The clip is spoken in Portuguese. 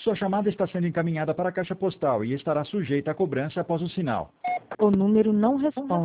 Sua chamada está sendo encaminhada para a caixa postal e estará sujeita a cobrança após o sinal. O número não responde.